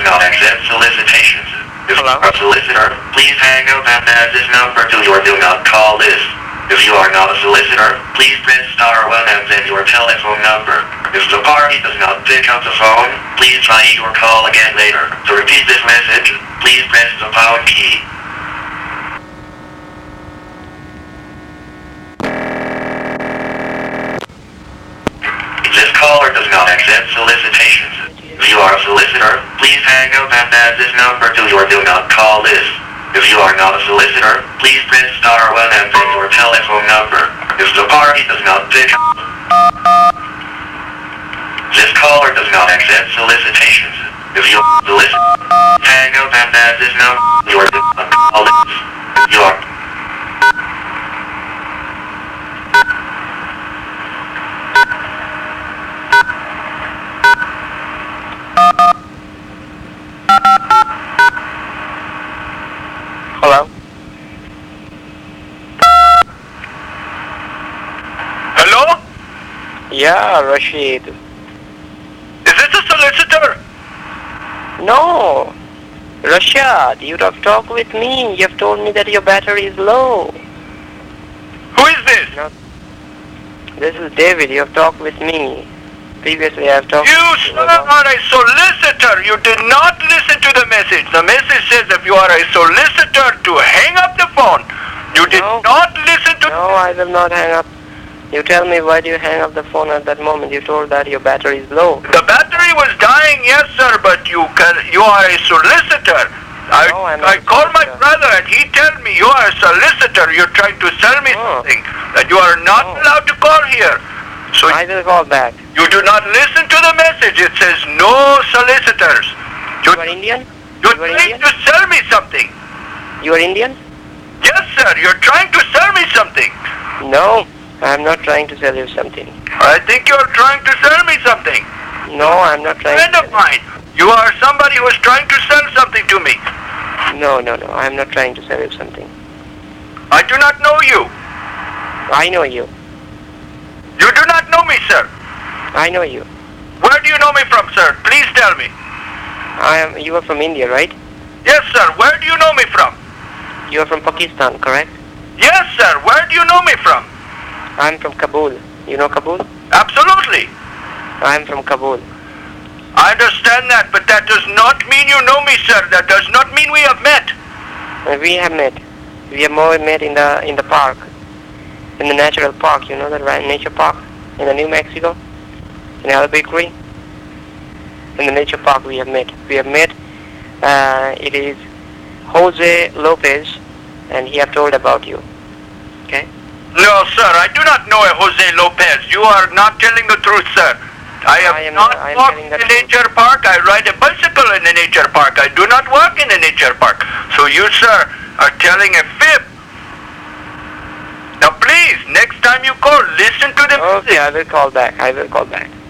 does not accept solicitations. If you are a solicitor, please hang up and add this number to your do not call list. If you are not a solicitor, please press *1 and then your telephone number. If the party does not pick up the phone, please try your call again later. To repeat this message, please press the pound key. This caller does not accept solicitations. If you are a solicitor, please hang up and add this number to your do not call list. If you are not a solicitor, please press *1 and then your telephone number. If the party does not pick up, this caller does not accept solicitations. If you are a solicitor, hang up and add this number to your do not call list. If you are Hello? Hello? Yeah, Rashid. Is this a solicitor? No. Rashad, you have talked with me. You have told me that your battery is low. Who is this? No. This is David. You have talked with me. Previously, I have talked You with sir are a solicitor. You did not listen to the message. The message says if you are a solicitor to hang up the phone. You did not listen to... No, I will not hang up. You tell me why do you hang up the phone at that moment? You told that your battery is low. The battery was dying, yes sir, but you are a solicitor. I called my brother and he told me you are a solicitor. You're trying to sell me something that you are not allowed to call here. So I will call back. you do not listen to the message. It says no solicitors. You are Indian? You're trying to sell me something. You are Indian? Yes sir, you're trying to sell me something. No, I am not trying to sell you something. I think you're trying to sell me something. No, I am not trying Friend to of mine, you are somebody who is trying to sell something to me. No, I am not trying to sell you something. I do not know you. I know you. You do not know me, sir. I know you. Where do you know me from, sir? Please tell me. You are from India, right? Yes, sir. Where do you know me from? You are from Pakistan, correct? Yes, sir. Where do you know me from? I am from Kabul. You know Kabul? Absolutely. I am from Kabul. I understand that, but that does not mean you know me, sir. That does not mean we have met. We have met. We have more met in the park. In the natural park, you know the nature park? In the New Mexico? In Albuquerque? In the nature park we have met. It is Jose Lopez, and he have told about you. Okay? No, sir. I do not know a Jose Lopez. You are not telling the truth, sir. I am not walked in the nature park. I ride a bicycle in the nature park. I do not walk in the nature park. So you, sir, are telling a fib. Now please, next time you call, listen to the message. Okay, I will call back.